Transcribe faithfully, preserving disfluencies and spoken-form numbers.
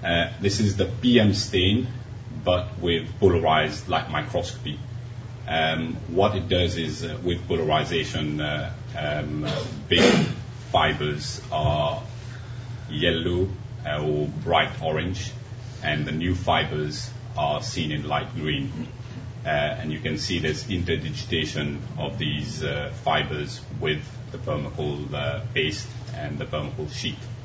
Uh, this is the P M stain, but with polarized light microscopy. Um, what it does is, uh, with polarization, uh, um, big fibers are yellow uh, or bright orange, and the new fibers are seen in light green. Uh, and you can see there's interdigitation of these uh, fibers with the permeable uh, paste and the permeable sheet.